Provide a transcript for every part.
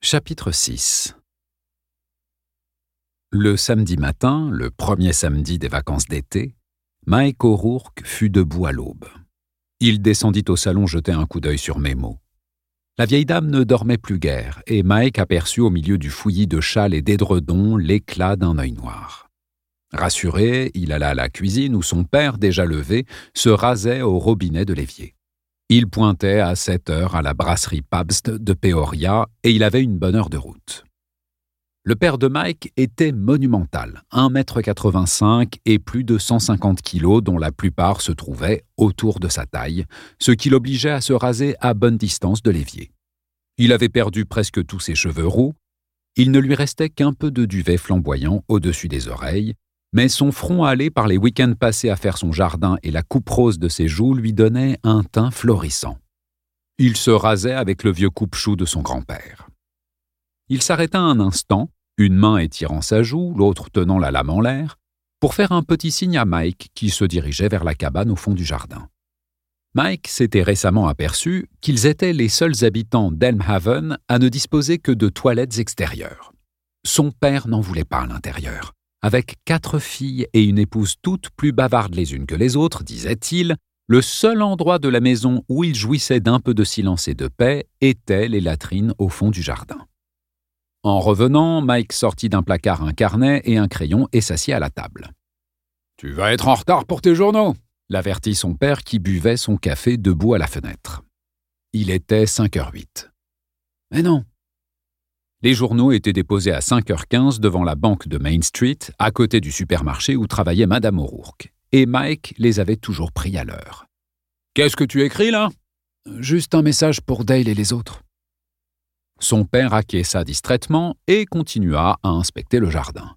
Chapitre 6. Le samedi matin, le premier samedi des vacances d'été, Mike O'Rourke fut debout à l'aube. Il descendit au salon jeter un coup d'œil sur Memo. La vieille dame ne dormait plus guère, et Mike aperçut au milieu du fouillis de châles et d'édredons l'éclat d'un œil noir. Rassuré, il alla à la cuisine où son père, déjà levé, se rasait au robinet de l'évier. Il pointait à 7 heures à la brasserie Pabst de Peoria et il avait une bonne heure de route. Le père de Mike était monumental, 1,85 m et plus de 150 kilos dont la plupart se trouvaient autour de sa taille, ce qui l'obligeait à se raser à bonne distance de l'évier. Il avait perdu presque tous ses cheveux roux, il ne lui restait qu'un peu de duvet flamboyant au-dessus des oreilles, mais son front hâlé par les week-ends passés à faire son jardin et la coupe rose de ses joues lui donnait un teint florissant. Il se rasait avec le vieux coupe-chou de son grand-père. Il s'arrêta un instant, une main étirant sa joue, l'autre tenant la lame en l'air, pour faire un petit signe à Mike qui se dirigeait vers la cabane au fond du jardin. Mike s'était récemment aperçu qu'ils étaient les seuls habitants d'Elmhaven à ne disposer que de toilettes extérieures. Son père n'en voulait pas à l'intérieur. Avec 4 filles et une épouse toutes plus bavardes les unes que les autres, disait-il, le seul endroit de la maison où il jouissait d'un peu de silence et de paix étaient les latrines au fond du jardin. En revenant, Mike sortit d'un placard un carnet et un crayon et s'assit à la table. « Tu vas être en retard pour tes journaux !» l'avertit son père qui buvait son café debout à la fenêtre. Il était 5h08. « Mais non !» Les journaux étaient déposés à 5h15 devant la banque de Main Street, à côté du supermarché où travaillait Madame O'Rourke, et Mike les avait toujours pris à l'heure. « Qu'est-ce que tu écris là ?»« Juste un message pour Dale et les autres. » Son père acquiesça distraitement et continua à inspecter le jardin.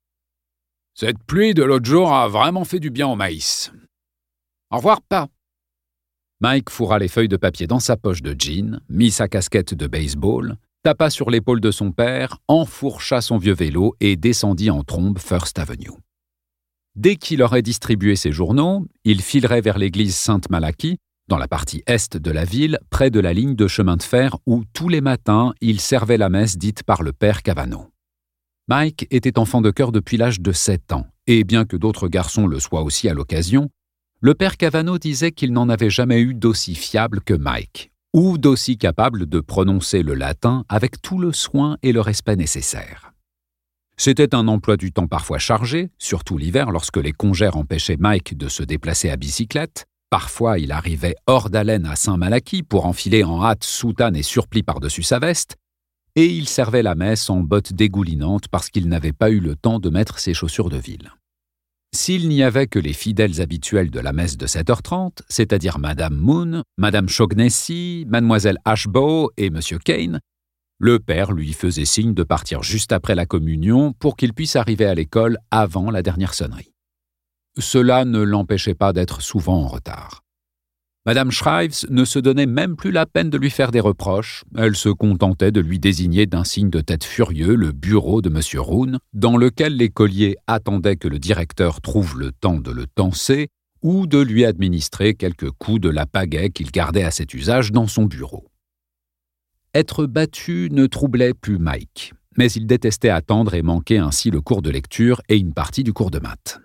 « Cette pluie de l'autre jour a vraiment fait du bien au maïs. Au revoir, pa. » Mike fourra les feuilles de papier dans sa poche de jean, mit sa casquette de baseball, tapa sur l'épaule de son père, enfourcha son vieux vélo et descendit en trombe First Avenue. Dès qu'il aurait distribué ses journaux, il filerait vers l'église Sainte-Malachie, dans la partie est de la ville, près de la ligne de chemin de fer où, tous les matins, il servait la messe dite par le père Cavano. Mike était enfant de chœur depuis l'âge de 7 ans, et bien que d'autres garçons le soient aussi à l'occasion, le père Cavano disait qu'il n'en avait jamais eu d'aussi fiable que Mike, ou d'aussi capable de prononcer le latin avec tout le soin et le respect nécessaires. C'était un emploi du temps parfois chargé, surtout l'hiver lorsque les congères empêchaient Mike de se déplacer à bicyclette. Parfois, il arrivait hors d'haleine à Saint-Malachie pour enfiler en hâte soutane et surplis par-dessus sa veste, et il servait la messe en bottes dégoulinantes parce qu'il n'avait pas eu le temps de mettre ses chaussures de ville. S'il n'y avait que les fidèles habituels de la messe de 7h30, c'est-à-dire Madame Moon, Madame Shaughnessy, Mademoiselle Ashbow et Monsieur Kane, le père lui faisait signe de partir juste après la communion pour qu'il puisse arriver à l'école avant la dernière sonnerie. Cela ne l'empêchait pas d'être souvent en retard. Madame Shrives ne se donnait même plus la peine de lui faire des reproches, elle se contentait de lui désigner d'un signe de tête furieux le bureau de M. Roon, dans lequel l'écolier attendait que le directeur trouve le temps de le tancer ou de lui administrer quelques coups de la pagaie qu'il gardait à cet usage dans son bureau. Être battu ne troublait plus Mike, mais il détestait attendre et manquer ainsi le cours de lecture et une partie du cours de maths.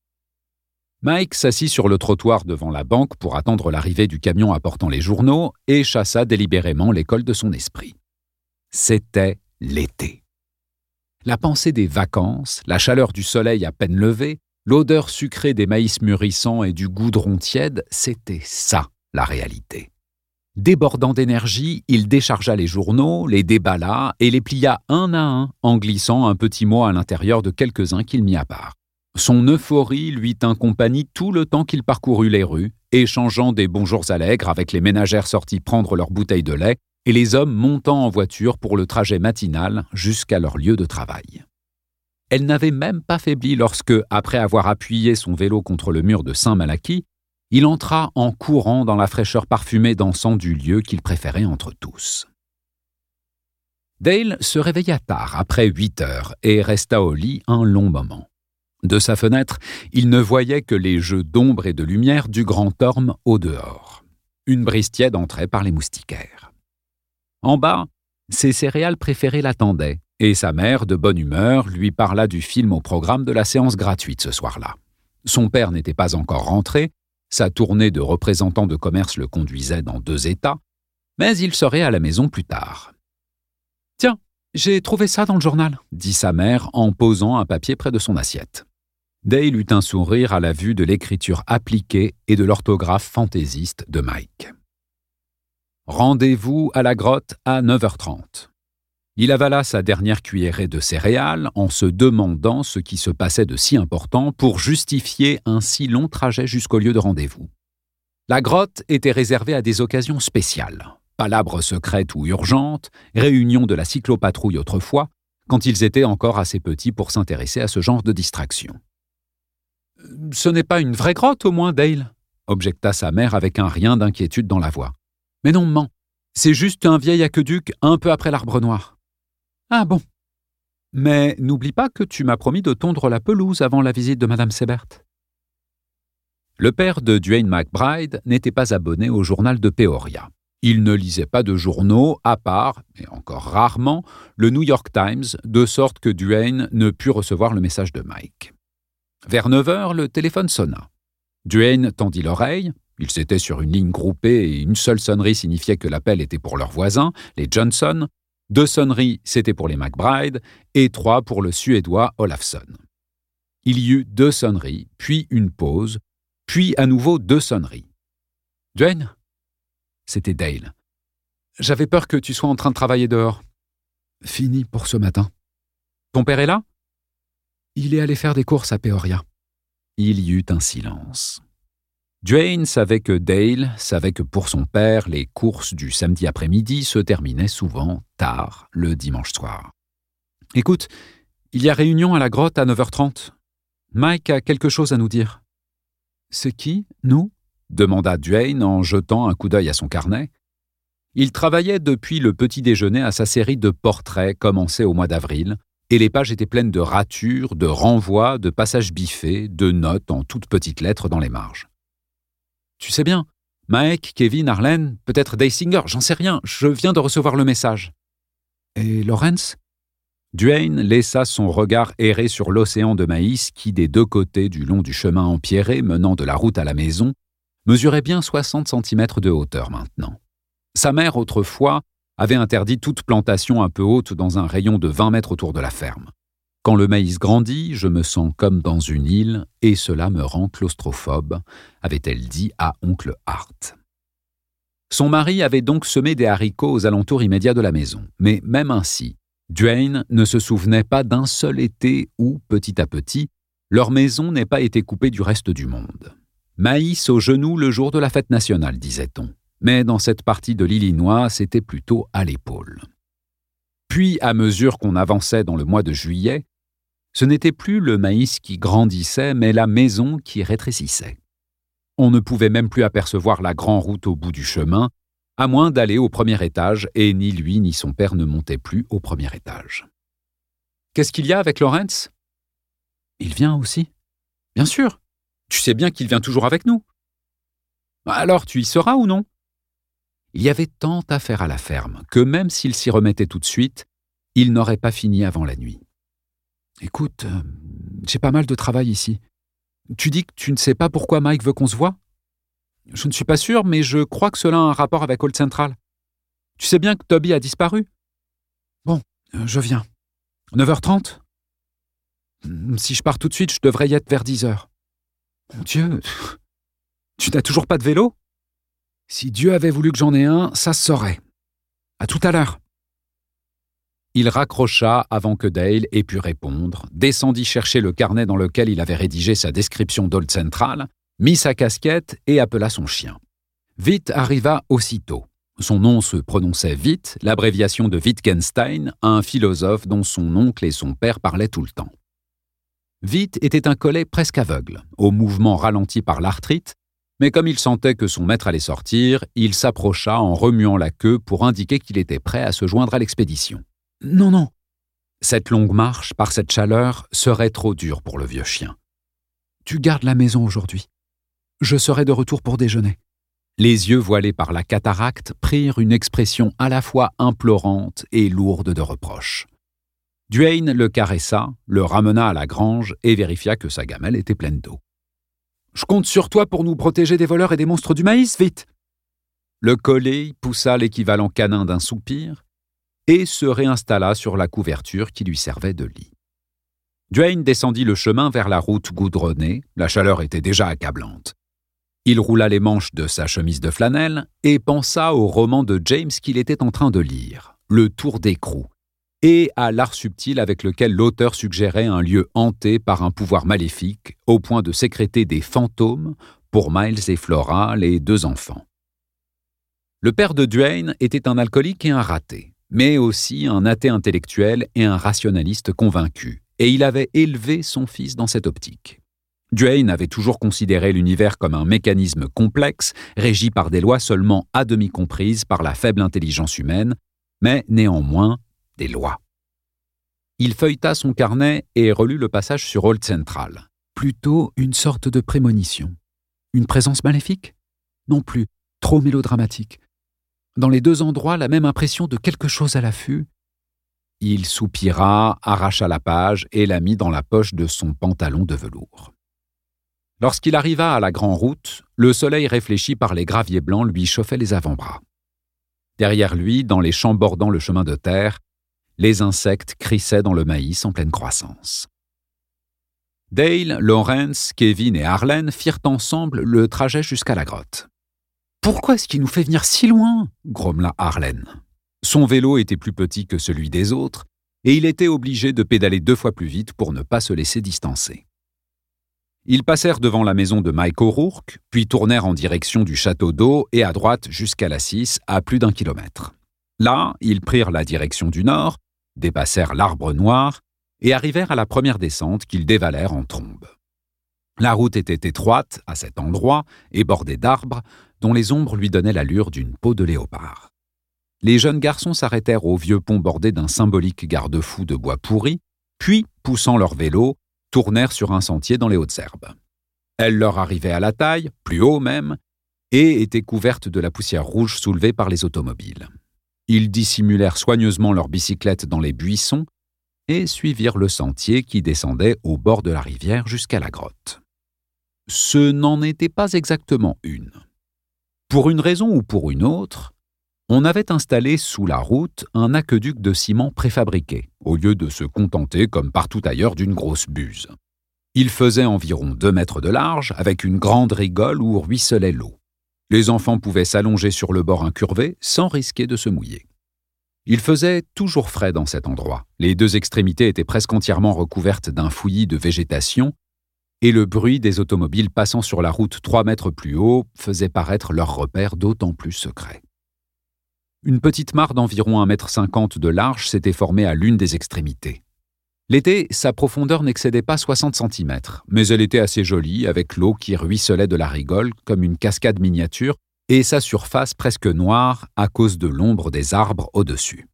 Mike s'assit sur le trottoir devant la banque pour attendre l'arrivée du camion apportant les journaux et chassa délibérément l'école de son esprit. C'était l'été. La pensée des vacances, la chaleur du soleil à peine levé, l'odeur sucrée des maïs mûrissants et du goudron tiède, c'était ça, la réalité. Débordant d'énergie, il déchargea les journaux, les déballa et les plia un à un en glissant un petit mot à l'intérieur de quelques-uns qu'il mit à part. Son euphorie lui tint compagnie tout le temps qu'il parcourut les rues, échangeant des bonjours allègres avec les ménagères sorties prendre leurs bouteilles de lait et les hommes montant en voiture pour le trajet matinal jusqu'à leur lieu de travail. Elle n'avait même pas faibli lorsque, après avoir appuyé son vélo contre le mur de Saint-Malachie, il entra en courant dans la fraîcheur parfumée d'encens du lieu qu'il préférait entre tous. Dale se réveilla tard, après 8 heures, et resta au lit un long moment. De sa fenêtre, il ne voyait que les jeux d'ombre et de lumière du grand orme au dehors. Une brise tiède entrait par les moustiquaires. En bas, Ses céréales préférées l'attendaient, et sa mère, de bonne humeur, lui parla du film au programme de la séance gratuite ce soir-là. Son père n'était pas encore rentré, sa tournée de représentant de commerce le conduisait dans 2 États, mais il serait à la maison plus tard. « Tiens, j'ai trouvé ça dans le journal », dit sa mère en posant un papier près de son assiette. Dale eut un sourire à la vue de l'écriture appliquée et de l'orthographe fantaisiste de Mike. Rendez-vous à la grotte à 9h30. Il avala sa dernière cuillerée de céréales en se demandant ce qui se passait de si important pour justifier un si long trajet jusqu'au lieu de rendez-vous. La grotte était réservée à des occasions spéciales, palabres secrètes ou urgentes, réunions de la cyclopatrouille autrefois, quand ils étaient encore assez petits pour s'intéresser à ce genre de distraction. « Ce n'est pas une vraie grotte, au moins, Dale », objecta sa mère avec un rien d'inquiétude dans la voix. « Mais non, maman, c'est juste un vieil aqueduc un peu après l'Arbre Noir. »« Ah bon. Mais n'oublie pas que tu m'as promis de tondre la pelouse avant la visite de Madame Sebert. » Le père de Duane McBride n'était pas abonné au journal de Peoria. Il ne lisait pas de journaux, à part, et encore rarement, le New York Times, de sorte que Duane ne put recevoir le message de Mike. Vers 9h, le téléphone sonna. Duane tendit l'oreille. Ils étaient sur une ligne groupée et une seule sonnerie signifiait que l'appel était pour leurs voisins, les Johnson. 2 sonneries, c'était pour les McBride, et 3 pour le Suédois Olafsson. Il y eut 2 sonneries, puis une pause, puis à nouveau 2 sonneries. « Duane ?» C'était Dale. « J'avais peur que tu sois en train de travailler dehors. »« Fini pour ce matin. »« Ton père est là ?»« Il est allé faire des courses à Peoria. » Il y eut un silence. Duane savait que Dale savait que pour son père, les courses du samedi après-midi se terminaient souvent tard, le dimanche soir. « Écoute, il y a réunion à la grotte à 9h30. Mike a quelque chose à nous dire. »« C'est qui, nous ?» demanda Duane en jetant un coup d'œil à son carnet. Il travaillait depuis le petit déjeuner à sa série de portraits commencée au mois d'avril, et les pages étaient pleines de ratures, de renvois, de passages biffés, de notes en toutes petites lettres dans les marges. « Tu sais bien, Mike, Kevin, Arlen, peut-être Dave Singer, j'en sais rien, je viens de recevoir le message. »« Et Lawrence ?» Duane laissa son regard errer sur l'océan de maïs qui, des 2 côtés du long du chemin empierré menant de la route à la maison, mesurait bien 60 cm de hauteur maintenant. Sa mère, autrefois, avait interdit toute plantation un peu haute dans un rayon de 20 mètres autour de la ferme. Quand le maïs grandit, je me sens comme dans une île et cela me rend claustrophobe, avait-elle dit à oncle Hart. Son mari avait donc semé des haricots aux alentours immédiats de la maison, mais même ainsi, Duane ne se souvenait pas d'un seul été où, petit à petit, leur maison n'ait pas été coupée du reste du monde. Maïs aux genoux le jour de la fête nationale, disait-on. Mais dans cette partie de l'Illinois, c'était plutôt à l'épaule. Puis, à mesure qu'on avançait dans le mois de juillet, ce n'était plus le maïs qui grandissait, mais la maison qui rétrécissait. On ne pouvait même plus apercevoir la grande route au bout du chemin, à moins d'aller au premier étage, et ni lui ni son père ne montaient plus au premier étage. « Qu'est-ce qu'il y a avec Lawrence ?»« Il vient aussi. »« Bien sûr. Tu sais bien qu'il vient toujours avec nous. »« Alors, tu y seras ou non ?» Il y avait tant à faire à la ferme que même s'il s'y remettait tout de suite, il n'aurait pas fini avant la nuit. « Écoute, j'ai pas mal de travail ici. Tu dis que tu ne sais pas pourquoi Mike veut qu'on se voie ? Je ne suis pas sûr, mais je crois que cela a un rapport avec Old Central. Tu sais bien que Toby a disparu ? Bon, je viens. 9h30 ? Si je pars tout de suite, je devrais y être vers 10h. Mon Dieu, tu n'as toujours pas de vélo ? Si Dieu avait voulu que j'en ai un, ça se saurait. À tout à l'heure. Il raccrocha avant que Dale ait pu répondre, descendit chercher le carnet dans lequel il avait rédigé sa description d'Old Central, mit sa casquette et appela son chien. Witt arriva aussitôt. Son nom se prononçait Witt, l'abréviation de Wittgenstein, un philosophe dont son oncle et son père parlaient tout le temps. Witt était un collet presque aveugle, au mouvement ralenti par l'arthrite, mais comme il sentait que son maître allait sortir, il s'approcha en remuant la queue pour indiquer qu'il était prêt à se joindre à l'expédition. « Non, non. » Cette longue marche, par cette chaleur, serait trop dure pour le vieux chien. « Tu gardes la maison aujourd'hui. Je serai de retour pour déjeuner. Les yeux voilés par la cataracte prirent une expression à la fois implorante et lourde de reproches. Duane le caressa, le ramena à la grange et vérifia que sa gamelle était pleine d'eau. « Je compte sur toi pour nous protéger des voleurs et des monstres du maïs, vite !» Le collet poussa l'équivalent canin d'un soupir et se réinstalla sur la couverture qui lui servait de lit. Duane descendit le chemin vers la route goudronnée, la chaleur était déjà accablante. Il roula les manches de sa chemise de flanelle et pensa au roman de James qu'il était en train de lire, Le Tour d'écrou, et à l'art subtil avec lequel l'auteur suggérait un lieu hanté par un pouvoir maléfique au point de sécréter des fantômes pour Miles et Flora, les 2 enfants. Le père de Duane était un alcoolique et un raté, mais aussi un athée intellectuel et un rationaliste convaincu, et il avait élevé son fils dans cette optique. Duane avait toujours considéré l'univers comme un mécanisme complexe, régi par des lois seulement à demi comprises par la faible intelligence humaine, mais néanmoins des lois. Il feuilleta son carnet et relut le passage sur Old Central. Plutôt une sorte de prémonition. Une présence maléfique ? Non plus, trop mélodramatique. Dans les 2 endroits, la même impression de quelque chose à l'affût. Il soupira, arracha la page et la mit dans la poche de son pantalon de velours. Lorsqu'il arriva à la grande route, le soleil réfléchi par les graviers blancs lui chauffait les avant-bras. Derrière lui, dans les champs bordant le chemin de terre, les insectes crissaient dans le maïs en pleine croissance. Dale, Lawrence, Kevin et Harlan firent ensemble le trajet jusqu'à la grotte. « Pourquoi est-ce qu'il nous fait venir si loin ?» grommela Harlan. Son vélo était plus petit que celui des autres, et il était obligé de pédaler 2 fois plus vite pour ne pas se laisser distancer. Ils passèrent devant la maison de Mike O'Rourke, puis tournèrent en direction du château d'eau et à droite jusqu'à la 6, à plus d'1 kilomètre. Là, ils prirent la direction du nord, dépassèrent l'arbre noir et arrivèrent à la première descente qu'ils dévalèrent en trombe. La route était étroite à cet endroit et bordée d'arbres dont les ombres lui donnaient l'allure d'une peau de léopard. Les jeunes garçons s'arrêtèrent au vieux pont bordé d'un symbolique garde-fou de bois pourri, puis, poussant leur vélo, tournèrent sur un sentier dans les hautes herbes. Elle leur arrivait à la taille, plus haut même, et était couverte de la poussière rouge soulevée par les automobiles. Ils dissimulèrent soigneusement leurs bicyclettes dans les buissons et suivirent le sentier qui descendait au bord de la rivière jusqu'à la grotte. Ce n'en était pas exactement une. Pour une raison ou pour une autre, on avait installé sous la route un aqueduc de ciment préfabriqué, au lieu de se contenter, comme partout ailleurs, d'une grosse buse. Il faisait environ 2 mètres de large, avec une grande rigole où ruisselait l'eau. Les enfants pouvaient s'allonger sur le bord incurvé sans risquer de se mouiller. Il faisait toujours frais dans cet endroit. Les 2 extrémités étaient presque entièrement recouvertes d'un fouillis de végétation, et le bruit des automobiles passant sur la route 3 mètres plus haut faisait paraître leur repère d'autant plus secret. Une petite mare d'environ 1,50 m de large s'était formée à l'une des extrémités. L'été, sa profondeur n'excédait pas 60 cm, mais elle était assez jolie avec l'eau qui ruisselait de la rigole comme une cascade miniature et sa surface presque noire à cause de l'ombre des arbres au-dessus.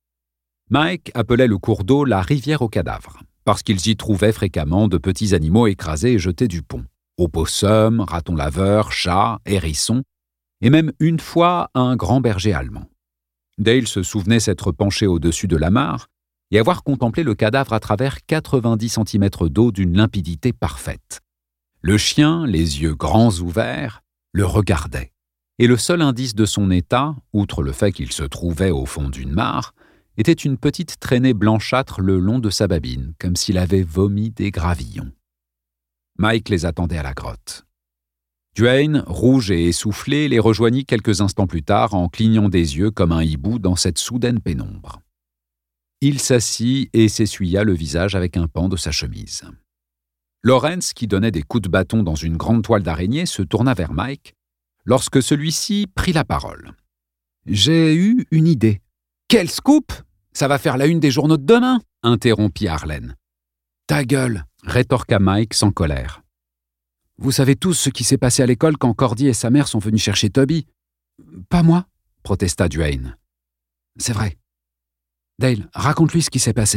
Mike appelait le cours d'eau la rivière aux cadavres, parce qu'ils y trouvaient fréquemment de petits animaux écrasés et jetés du pont. Opossums, ratons laveurs, chats, hérissons, et même une fois un grand berger allemand. Dale se souvenait s'être penché au-dessus de la mare et avoir contemplé le cadavre à travers 90 cm d'eau d'une limpidité parfaite. Le chien, les yeux grands ouverts, le regardait. Et le seul indice de son état, outre le fait qu'il se trouvait au fond d'une mare, était une petite traînée blanchâtre le long de sa babine, comme s'il avait vomi des gravillons. Mike les attendait à la grotte. Duane, rouge et essoufflé, les rejoignit quelques instants plus tard en clignant des yeux comme un hibou dans cette soudaine pénombre. Il s'assit et s'essuya le visage avec un pan de sa chemise. Lawrence, qui donnait des coups de bâton dans une grande toile d'araignée, se tourna vers Mike, lorsque celui-ci prit la parole. « J'ai eu une idée. »« Quel scoop ! Ça va faire la une des journaux de demain !» interrompit Harlan. « Ta gueule !» rétorqua Mike sans colère. « Vous savez tous ce qui s'est passé à l'école quand Cordy et sa mère sont venus chercher Toby. »« Pas moi !» protesta Duane. « C'est vrai. Dale, raconte-lui ce qui s'est passé. »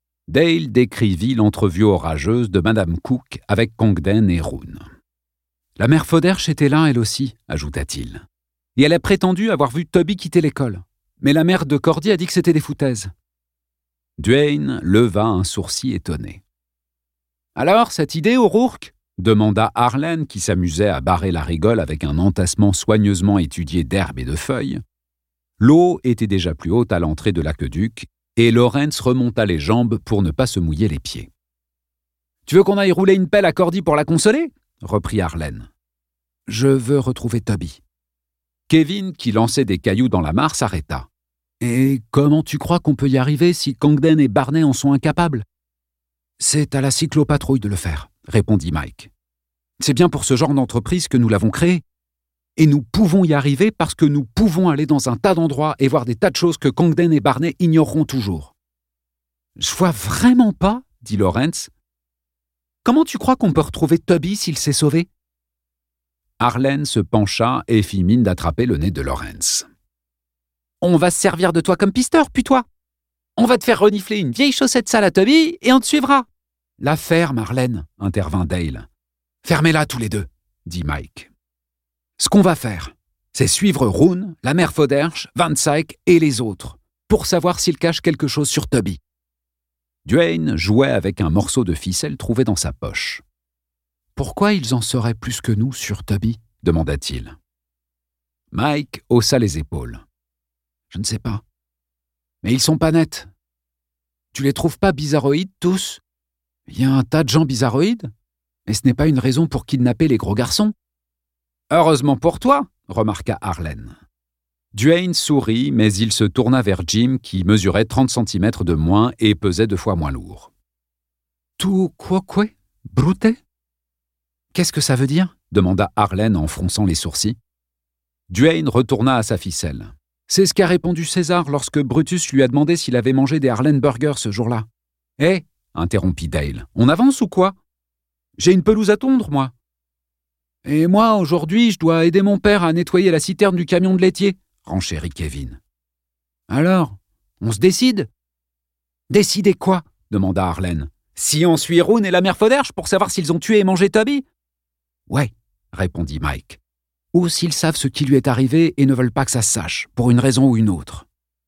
Dale décrivit l'entrevue orageuse de Madame Cook avec Congdon et Roon. La mère Foderch était là, elle aussi, ajouta-t-il. Et elle a prétendu avoir vu Toby quitter l'école. Mais la mère de Cordy a dit que c'était des foutaises. Duane leva un sourcil étonné. « Alors, cette idée, O'Rourke ?» demanda Harlan, qui s'amusait à barrer la rigole avec un entassement soigneusement étudié d'herbes et de feuilles. L'eau était déjà plus haute à l'entrée de l'aqueduc, et Lawrence remonta les jambes pour ne pas se mouiller les pieds. « Tu veux qu'on aille rouler une pelle à Cordy pour la consoler ?» reprit Harlan. « Je veux retrouver Toby. » Kevin, qui lançait des cailloux dans la mare, s'arrêta. « Et comment tu crois qu'on peut y arriver si Congdon et Barney en sont incapables ?»« C'est à la cyclopatrouille de le faire, » répondit Mike. « C'est bien pour ce genre d'entreprise que nous l'avons créé. Et nous pouvons y arriver parce que nous pouvons aller dans un tas d'endroits et voir des tas de choses que Congdon et Barney ignoreront toujours. »« Je vois vraiment pas, » dit Lawrence. « Comment tu crois qu'on peut retrouver Toby s'il s'est sauvé ?» Harlan se pencha et fit mine d'attraper le nez de Lawrence. « On va se servir de toi comme pisteur, puis-toi. On va te faire renifler une vieille chaussette sale à Toby et on te suivra. »« La ferme, Harlan, » intervint Dale. « Fermez-la tous les deux, » dit Mike. « Ce qu'on va faire, c'est suivre Roone, la mère Foderch, Van Syke et les autres, pour savoir s'ils cachent quelque chose sur Toby. » Duane jouait avec un morceau de ficelle trouvé dans sa poche. « Pourquoi ils en sauraient plus que nous sur Toby ?» demanda-t-il. Mike haussa les épaules. « Je ne sais pas. Mais ils sont pas nets. Tu les trouves pas bizarroïdes, tous ? Il y a un tas de gens bizarroïdes, mais ce n'est pas une raison pour kidnapper les gros garçons. »« Heureusement pour toi, » remarqua Harlan. Duane sourit, mais il se tourna vers Jim, qui mesurait 30 cm de moins et pesait 2 fois moins lourd. « Tout quoque, brute ?» « Qu'est-ce que ça veut dire ?» demanda Harlan en fronçant les sourcils. Duane retourna à sa ficelle. « C'est ce qu'a répondu César lorsque Brutus lui a demandé s'il avait mangé des Harlan Burgers ce jour-là. »« Hé !» interrompit Dale. « On avance ou quoi ? J'ai une pelouse à tondre, moi. »« Et moi, aujourd'hui, je dois aider mon père à nettoyer la citerne du camion de laitier, » renchérit Kevin. « Alors, on se décide ?»« Décider quoi ?» demanda Harlan. « Si on suit Roone et la mère Foderch pour savoir s'ils ont tué et mangé Toby ?»« Ouais, » répondit Mike. « Ou s'ils savent ce qui lui est arrivé et ne veulent pas que ça se sache, pour une raison ou une autre. »«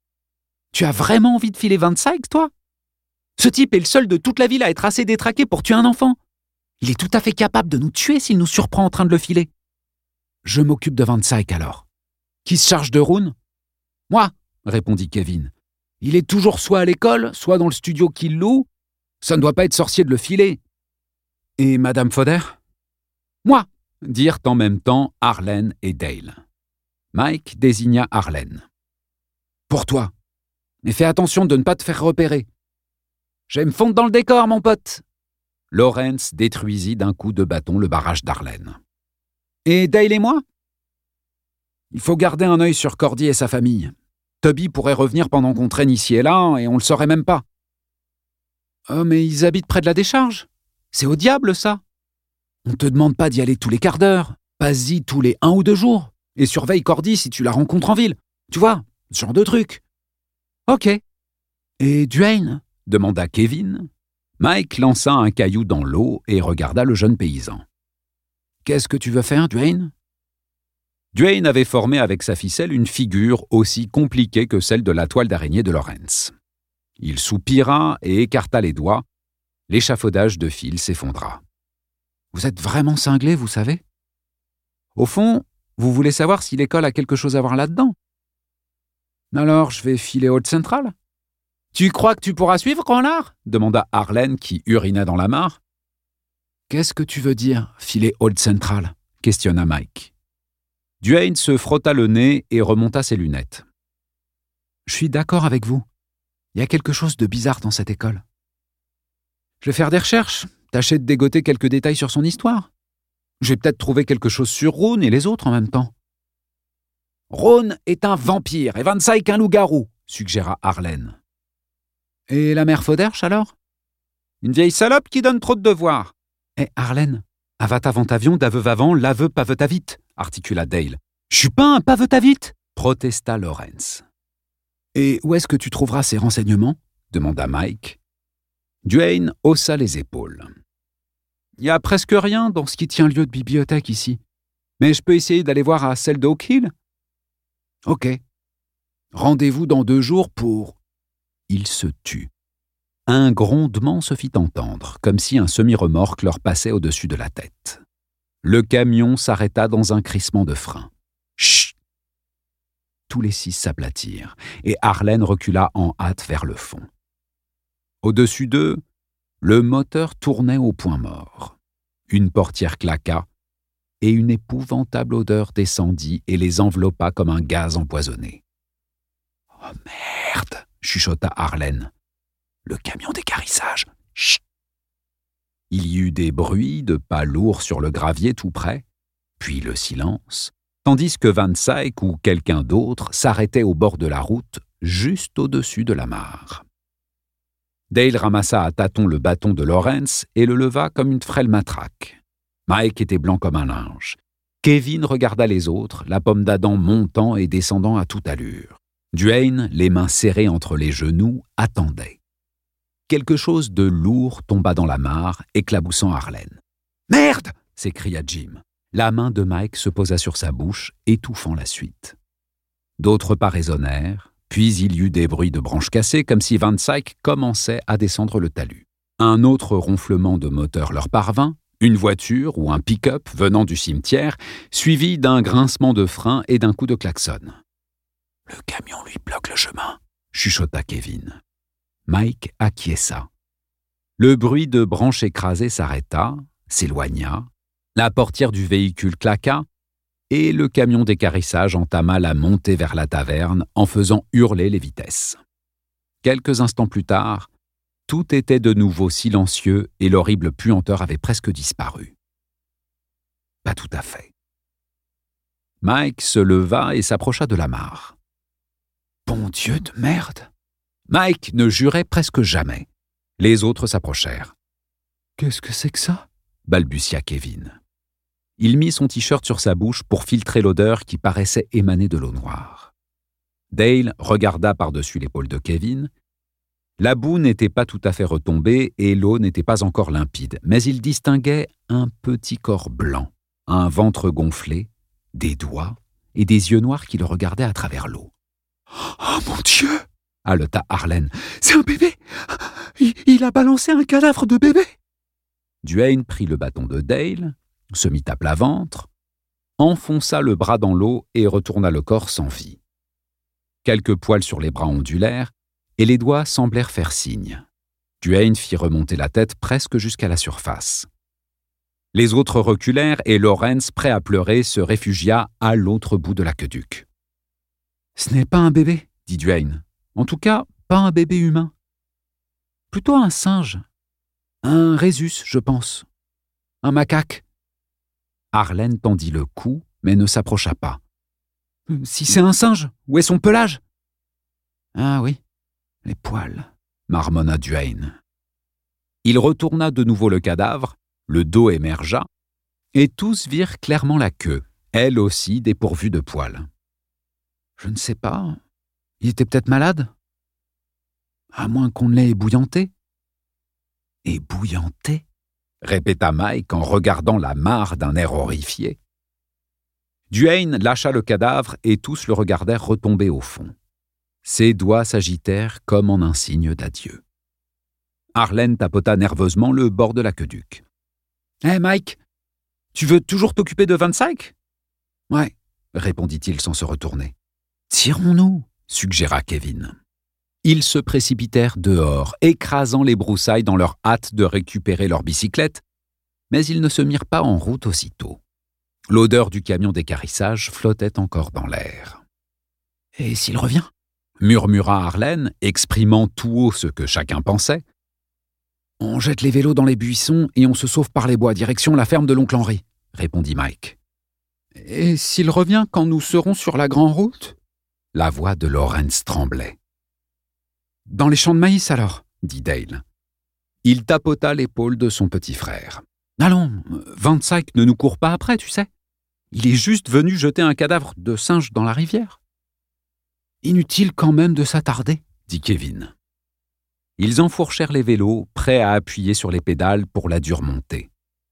Tu as vraiment envie de filer Van Syke, toi ? Ce type est le seul de toute la ville à être assez détraqué pour tuer un enfant. Il est tout à fait capable de nous tuer s'il nous surprend en train de le filer. »« Je m'occupe de Van Syke alors. Qui se charge de Roone ? »« Moi, » répondit Kevin. « Il est toujours soit à l'école, soit dans le studio qu'il loue. Ça ne doit pas être sorcier de le filer. »« Et Madame Foder ? » ?»« Moi !» dirent en même temps Harlan et Dale. Mike désigna Harlan. « Pour toi. Mais fais attention de ne pas te faire repérer. »« Je vais me fondre dans le décor, mon pote !» Lawrence détruisit d'un coup de bâton le barrage d'Harlan. « Et Dale et moi ? » Il faut garder un œil sur Cordy et sa famille. Toby pourrait revenir pendant qu'on traîne ici et là, et on le saurait même pas. « Oh, mais ils habitent près de la décharge. C'est au diable, ça. On te demande pas d'y aller tous les quarts d'heure. Passe-y tous les 1 ou 2 jours. Et surveille Cordy si tu la rencontres en ville. Tu vois, ce genre de truc. »« Ok. Et Duane ?» demanda Kevin. Mike lança un caillou dans l'eau et regarda le jeune paysan. « Qu'est-ce que tu veux faire, Duane ?» Duane avait formé avec sa ficelle une figure aussi compliquée que celle de la toile d'araignée de Lawrence. Il soupira et écarta les doigts. L'échafaudage de fil s'effondra. « Vous êtes vraiment cinglé, vous savez ? Au fond, vous voulez savoir si l'école a quelque chose à voir là-dedans ? Alors, je vais filer Old Central ? » « Tu crois que tu pourras suivre, Renard ?» demanda Harlan, qui urina dans la mare. « Qu'est-ce que tu veux dire, filer Old Central ?» questionna Mike. Duane se frotta le nez et remonta ses lunettes. « Je suis d'accord avec vous. Il y a quelque chose de bizarre dans cette école. Je vais faire des recherches, tâcher de dégoter quelques détails sur son histoire. Je vais peut-être trouver quelque chose sur Roone et les autres en même temps. »« Roone est un vampire et Van Syke un loup-garou, » suggéra Harlan. « Et la mère Foderch, alors ? » ?»« Une vieille salope qui donne trop de devoirs. »« Eh, Harlan, avat-avant-avion, d'aveu-vavant, l'aveu paveut-à-vite, » articula Dale. « Je suis pas un paveut-à-vite » protesta Lawrence. « Et où est-ce que tu trouveras ces renseignements ?» demanda Mike. Duane haussa les épaules. « Il n'y a presque rien dans ce qui tient lieu de bibliothèque ici. Mais je peux essayer d'aller voir à celle d'Oak Hill ? Ok. Rendez-vous dans 2 jours pour... Il se tut. Un grondement se fit entendre, comme si un semi-remorque leur passait au-dessus de la tête. Le camion s'arrêta dans un crissement de frein. Chut ! Tous les 6 s'aplatirent, et Arlen recula en hâte vers le fond. Au-dessus d'eux, le moteur tournait au point mort. Une portière claqua, et une épouvantable odeur descendit et les enveloppa comme un gaz empoisonné. « Oh merde !» chuchota Arlen. « Le camion d'équarrissage. Chut !» Il y eut des bruits de pas lourds sur le gravier tout près, puis le silence, tandis que Van Syke ou quelqu'un d'autre s'arrêtait au bord de la route, juste au-dessus de la mare. Dale ramassa à tâtons le bâton de Lawrence et le leva comme une frêle matraque. Mike était blanc comme un linge. Kevin regarda les autres, la pomme d'Adam montant et descendant à toute allure. Duane, les mains serrées entre les genoux, attendait. Quelque chose de lourd tomba dans la mare, éclaboussant Arlen. « Merde !» s'écria Jim. La main de Mike se posa sur sa bouche, étouffant la suite. D'autres pas résonnèrent, puis il y eut des bruits de branches cassées comme si Van Syke commençait à descendre le talus. Un autre ronflement de moteur leur parvint, une voiture ou un pick-up venant du cimetière, suivi d'un grincement de frein et d'un coup de klaxon. « Le camion lui bloque le chemin », chuchota Kevin. Mike acquiesça. Le bruit de branches écrasées s'arrêta, s'éloigna, la portière du véhicule claqua, et le camion d'équarrissage entama la montée vers la taverne en faisant hurler les vitesses. Quelques instants plus tard, tout était de nouveau silencieux et l'horrible puanteur avait presque disparu. Pas tout à fait. Mike se leva et s'approcha de la mare. « Bon Dieu de merde !» Mike ne jurait presque jamais. Les autres s'approchèrent. « Qu'est-ce que c'est que ça ?» balbutia Kevin. Il mit son t-shirt sur sa bouche pour filtrer l'odeur qui paraissait émaner de l'eau noire. Dale regarda par-dessus l'épaule de Kevin. La boue n'était pas tout à fait retombée et l'eau n'était pas encore limpide, mais il distinguait un petit corps blanc, un ventre gonflé, des doigts et des yeux noirs qui le regardaient à travers l'eau. « Oh mon Dieu !» haleta Arlen. « C'est un bébé ! Il a balancé un cadavre de bébé !» Duane prit le bâton de Dale, se mit à plat ventre, enfonça le bras dans l'eau et retourna le corps sans vie. Quelques poils sur les bras ondulèrent et les doigts semblèrent faire signe. Duane fit remonter la tête presque jusqu'à la surface. Les autres reculèrent et Lawrence, prêt à pleurer, se réfugia à l'autre bout de l'aqueduc. « Ce n'est pas un bébé, » dit Duane. « En tout cas, pas un bébé humain. Plutôt un singe. Un rhésus, je pense. Un macaque. » Arlen tendit le cou, mais ne s'approcha pas. « Si c'est un singe, où est son pelage ?»« Ah oui, les poils, » marmonna Duane. Il retourna de nouveau le cadavre, le dos émergea, et tous virent clairement la queue, elle aussi dépourvue de poils. « Je ne sais pas, il était peut-être malade ? À moins qu'on l'ait ébouillanté. »« Ébouillanté ?» répéta Mike en regardant la mare d'un air horrifié. Duane lâcha le cadavre et tous le regardèrent retomber au fond. Ses doigts s'agitèrent comme en un signe d'adieu. Arlen tapota nerveusement le bord de l'aqueduc. « Hé, Mike, tu veux toujours t'occuper de Van Syke ?»« Ouais, » répondit-il sans se retourner. « Tirons-nous » suggéra Kevin. Ils se précipitèrent dehors, écrasant les broussailles dans leur hâte de récupérer leur bicyclette, mais ils ne se mirent pas en route aussitôt. L'odeur du camion d'équarrissage flottait encore dans l'air. « Et s'il revient ?» murmura Arlen, exprimant tout haut ce que chacun pensait. « On jette les vélos dans les buissons et on se sauve par les bois, direction la ferme de l'oncle Henri, » répondit Mike. « Et s'il revient quand nous serons sur la grande route ?» La voix de Lawrence tremblait. « Dans les champs de maïs alors, » dit Dale. Il tapota l'épaule de son petit frère. « Allons, Van Syke ne nous court pas après, tu sais. Il est juste venu jeter un cadavre de singe dans la rivière. »« Inutile quand même de s'attarder, » dit Kevin. Ils enfourchèrent les vélos, prêts à appuyer sur les pédales pour la dure montée.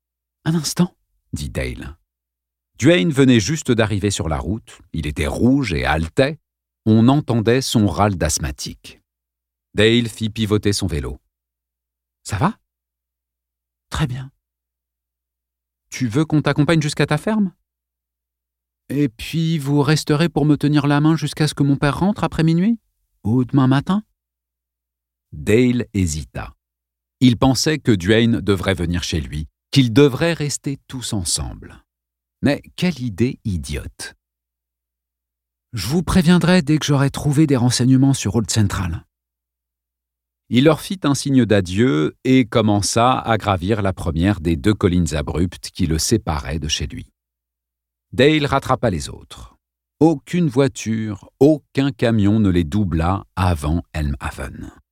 Un instant, dit Dale. Duane venait juste d'arriver sur la route, il était rouge et haletait, on entendait son râle d'asthmatique. Dale fit pivoter son vélo. « Ça va ?»« Très bien. »« Tu veux qu'on t'accompagne jusqu'à ta ferme ? » ?»« Et puis vous resterez pour me tenir la main jusqu'à ce que mon père rentre après minuit ? Ou demain matin ?» Dale hésita. Il pensait que Duane devrait venir chez lui, qu'ils devraient rester tous ensemble. Mais quelle idée idiote! « Je vous préviendrai dès que j'aurai trouvé des renseignements sur Old Central. » Il leur fit un signe d'adieu et commença à gravir la première des 2 collines abruptes qui le séparaient de chez lui. Dale rattrapa les autres. Aucune voiture, aucun camion ne les doubla avant Elm Haven.